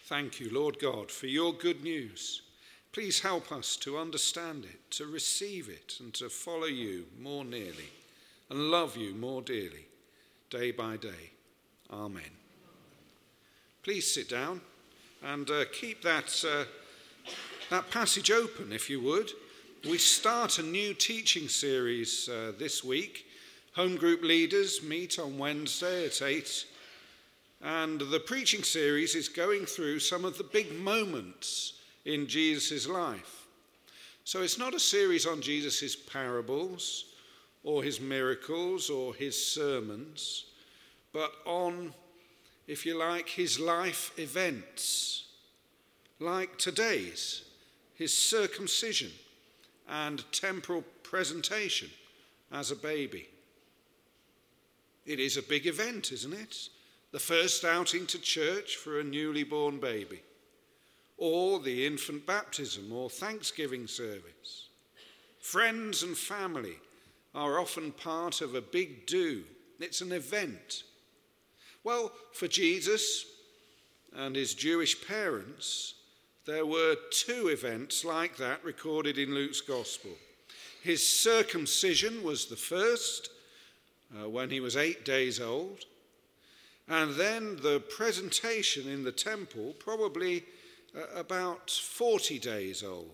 Thank you, Lord God, for your good news. Please help us to understand it, to receive it, and to follow you more nearly and love you more dearly, day by day. Amen. Please sit down and keep that passage open, if you would. We start a new teaching series this week. Home group leaders meet on Wednesday at 8. And the preaching series is going through some of the big moments in Jesus' life. So it's not a series on Jesus' parables or his miracles or his sermons, but on, if you like, his life events, like today's, his circumcision and temporal presentation as a baby. It is a big event, isn't it? The first outing to church for a newly born baby, or the infant baptism or Thanksgiving service. Friends and family are often part of a big do. It's an event. Well, for Jesus and his Jewish parents, there were two events like that recorded in Luke's Gospel. His circumcision was the first, when he was 8 days old, and then the presentation in the temple, probably about 40 days old.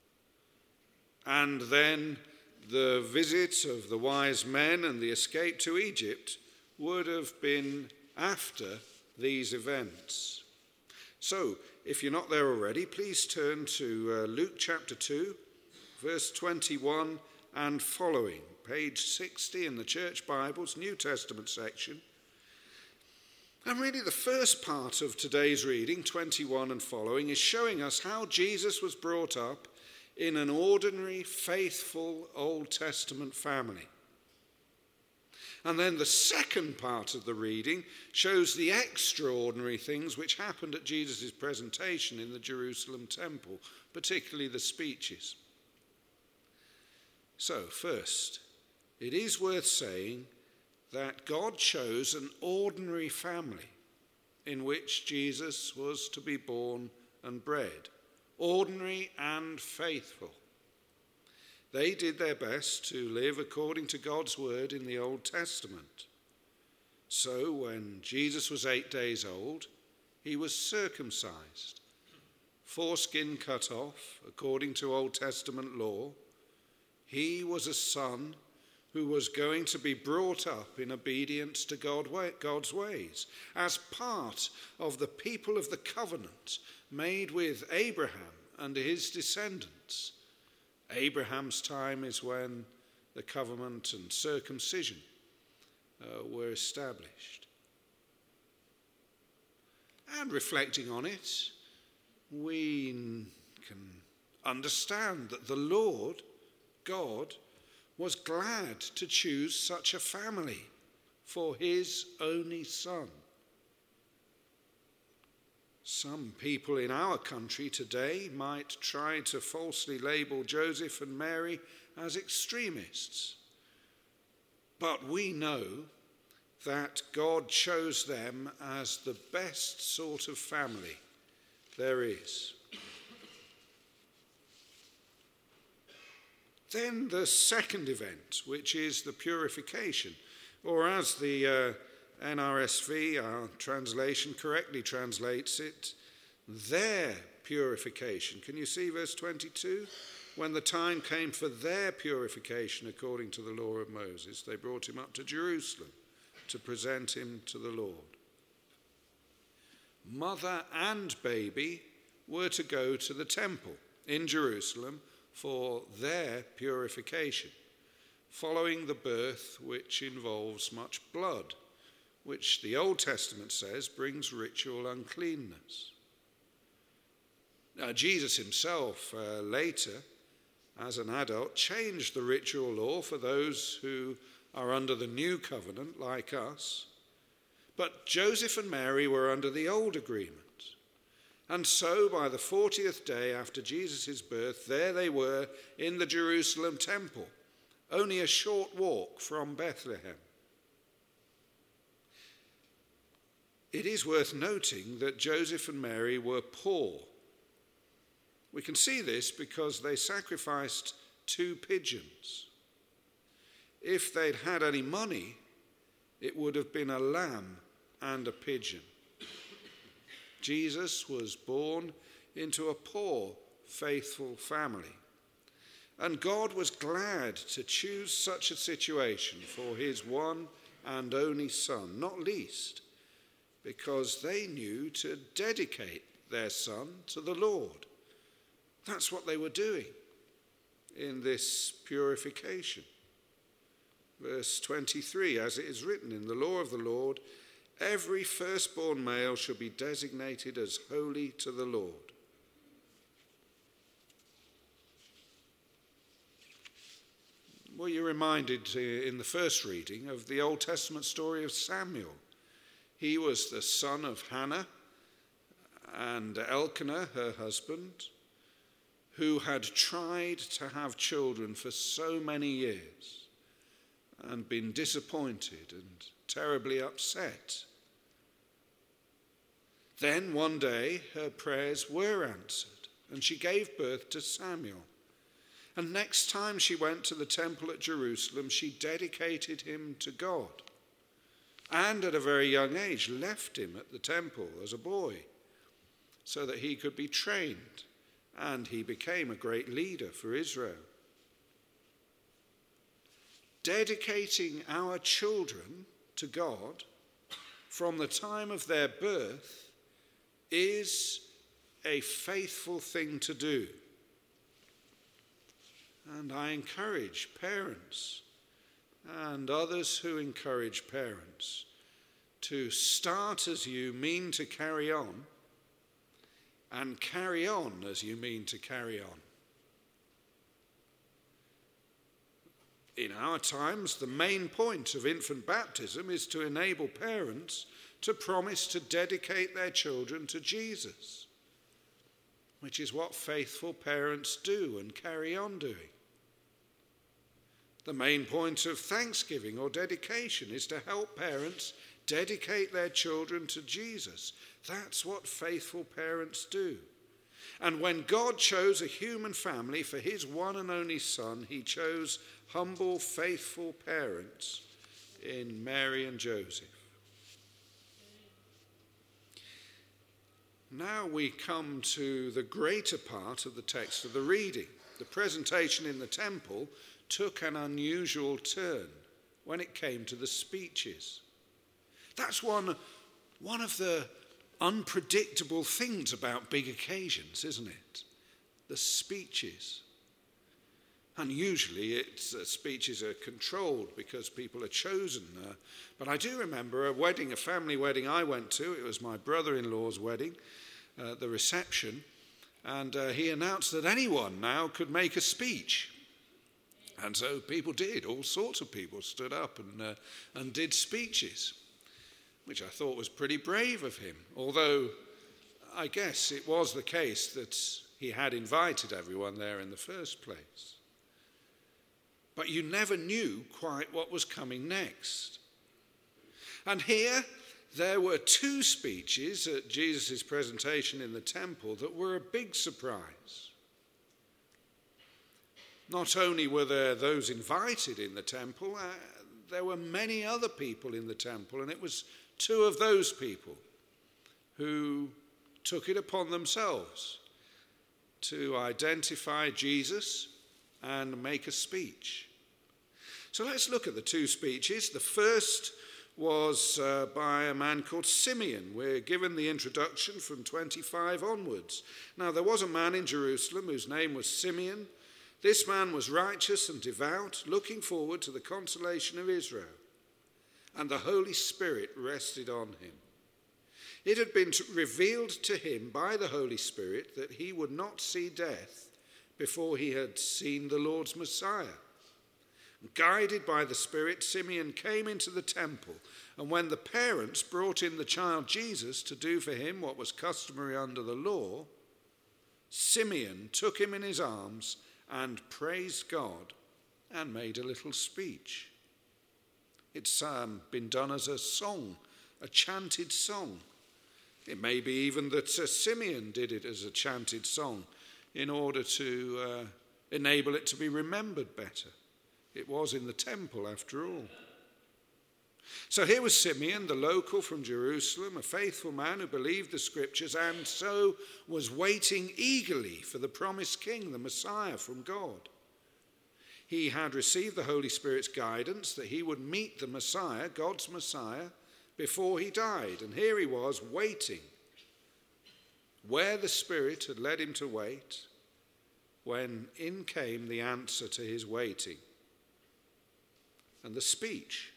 And then the visit of the wise men and the escape to Egypt would have been after these events. So, if you're not there already, please turn to Luke chapter 2, verse 21 and following, page 60 in the Church Bible's New Testament section. And really the first part of today's reading, 21 and following, is showing us how Jesus was brought up in an ordinary, faithful Old Testament family. And then the second part of the reading shows the extraordinary things which happened at Jesus' presentation in the Jerusalem temple, particularly the speeches. So first, it is worth saying that God chose an ordinary family in which Jesus was to be born and bred, ordinary and faithful. They did their best to live according to God's word in the Old Testament. So when Jesus was 8 days old, he was circumcised, foreskin cut off according to Old Testament law. He was a son who was going to be brought up in obedience to God's ways, as part of the people of the covenant made with Abraham and his descendants. Abraham's time is when the covenant and circumcision were established. And reflecting on it, we can understand that the Lord, God, was glad to choose such a family for his only son. Some people in our country today might try to falsely label Joseph and Mary as extremists. But we know that God chose them as the best sort of family there is. Then the second event, which is the purification, or as the NRSV, our translation, correctly translates it, their purification. Can you see verse 22? When the time came for their purification according to the law of Moses, they brought him up to Jerusalem to present him to the Lord. Mother and baby were to go to the temple in Jerusalem for their purification, following the birth which involves much blood, which the Old Testament says brings ritual uncleanness. Now, Jesus himself later, as an adult, changed the ritual law for those who are under the new covenant, like us. But Joseph and Mary were under the old agreement. And so by the 40th day after Jesus' birth, there they were in the Jerusalem temple, only a short walk from Bethlehem. It is worth noting that Joseph and Mary were poor. We can see this because they sacrificed 2 pigeons. If they'd had any money, it would have been a lamb and a pigeon. Jesus was born into a poor, faithful family. And God was glad to choose such a situation for his one and only Son, not least because they knew to dedicate their Son to the Lord. That's what they were doing in this purification. Verse 23, as it is written in the law of the Lord, every firstborn male shall be designated as holy to the Lord. Were you reminded in the first reading of the Old Testament story of Samuel? He was the son of Hannah and Elkanah, her husband, who had tried to have children for so many years and been disappointed and terribly upset. Then one day her prayers were answered and she gave birth to Samuel. And next time she went to the temple at Jerusalem, she dedicated him to God. And at a very young age left him at the temple as a boy so that he could be trained, and he became a great leader for Israel. Dedicating our children to God from the time of their birth is a faithful thing to do. And I encourage parents and others who encourage parents to start as you mean to carry on and carry on as you mean to carry on. In our times, the main point of infant baptism is to enable parents to promise to dedicate their children to Jesus, which is what faithful parents do and carry on doing. The main point of Thanksgiving or dedication is to help parents dedicate their children to Jesus. That's what faithful parents do. And when God chose a human family for his one and only Son, he chose humble, faithful parents in Mary and Joseph. Now we come to the greater part of the text of the reading. The presentation in the temple took an unusual turn when it came to the speeches. That's one of the unpredictable things about big occasions, isn't it? The speeches. And usually speeches are controlled because people are chosen. But I do remember a family wedding I went to. It was my brother-in-law's wedding, the reception. And he announced that anyone now could make a speech. And so people did. All sorts of people stood up and did speeches, which I thought was pretty brave of him. Although I guess it was the case that he had invited everyone there in the first place. But you never knew quite what was coming next. And here there were 2 speeches at Jesus' presentation in the temple that were a big surprise. Not only were there those invited in the temple, there were many other people in the temple, and it was 2 of those people who took it upon themselves to identify Jesus and make a speech. So let's look at the 2 speeches. The first was by a man called Simeon. We're given the introduction from 25 onwards. Now, there was a man in Jerusalem whose name was Simeon. This man was righteous and devout, looking forward to the consolation of Israel, and the Holy Spirit rested on him. It had been revealed to him by the Holy Spirit that he would not see death before he had seen the Lord's Messiah. Guided by the Spirit, Simeon came into the temple, and when the parents brought in the child Jesus to do for him what was customary under the law, Simeon took him in his arms and praised God and made a little speech. It's been done as a song a chanted song. It may be even that Simeon did it as a chanted song in order to enable it to be remembered better. It was in the temple after all. So here was Simeon, the local from Jerusalem, a faithful man who believed the scriptures and so was waiting eagerly for the promised king, the Messiah from God. He had received the Holy Spirit's guidance that he would meet the Messiah, God's Messiah, before he died. And here he was waiting, where the Spirit had led him to wait, when in came the answer to his waiting and the speech.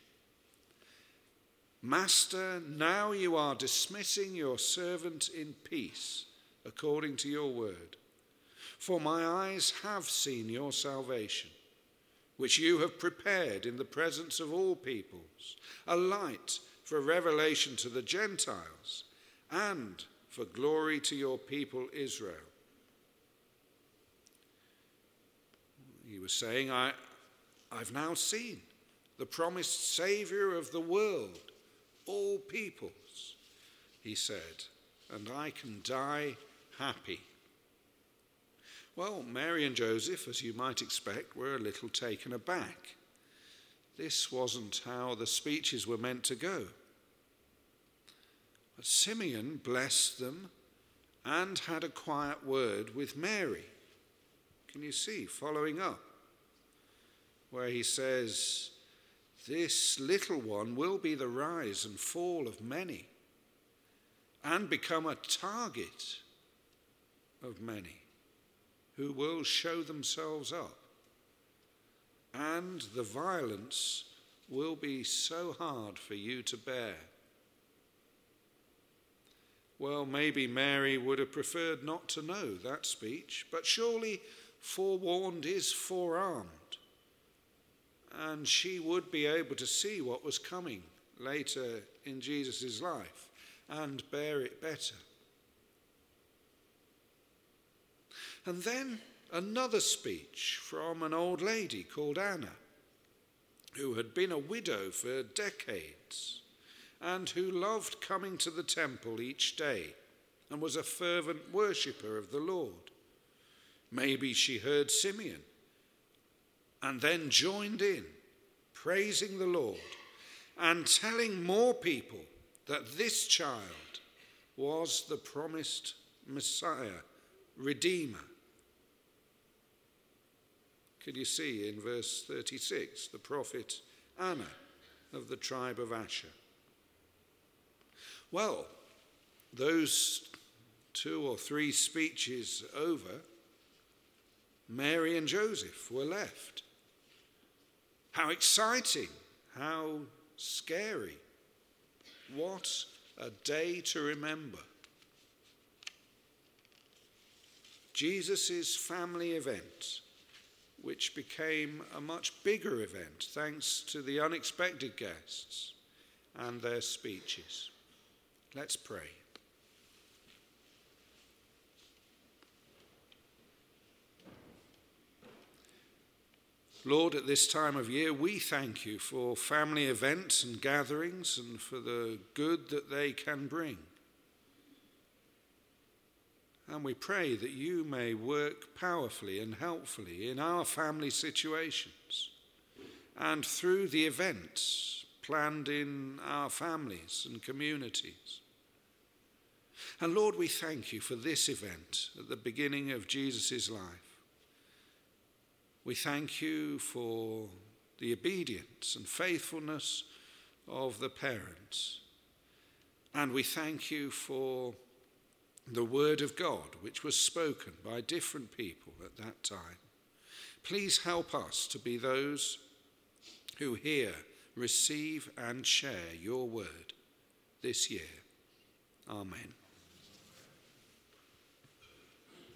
Master, now you are dismissing your servant in peace, according to your word. For my eyes have seen your salvation, which you have prepared in the presence of all peoples, a light for revelation to the Gentiles and for glory to your people Israel. He was saying, I've now seen the promised Saviour of the world, all peoples, he said, and I can die happy. Well, Mary and Joseph, as you might expect, were a little taken aback. This wasn't how the speeches were meant to go. But Simeon blessed them and had a quiet word with Mary. Can you see, following up, where he says, this little one will be the rise and fall of many and become a target of many who will show themselves up. And the violence will be so hard for you to bear. Well, maybe Mary would have preferred not to know that speech, but surely forewarned is forearmed. And she would be able to see what was coming later in Jesus' life and bear it better. And then another speech from an old lady called Anna, who had been a widow for decades and who loved coming to the temple each day and was a fervent worshipper of the Lord. Maybe she heard Simeon and then joined in, praising the Lord and telling more people that this child was the promised Messiah, Redeemer. Could you see in verse 36, the prophet Anna of the tribe of Asher? Well, those 2 or 3 speeches over, Mary and Joseph were left. How exciting, how scary. What a day to remember. Jesus' family event, which became a much bigger event thanks to the unexpected guests and their speeches. Let's pray. Lord, at this time of year, we thank you for family events and gatherings and for the good that they can bring. And we pray that you may work powerfully and helpfully in our family situations and through the events planned in our families and communities. And Lord, we thank you for this event at the beginning of Jesus' life. We thank you for the obedience and faithfulness of the parents. And we thank you for the word of God, which was spoken by different people at that time. Please help us to be those who hear, receive, and share your word this year. Amen.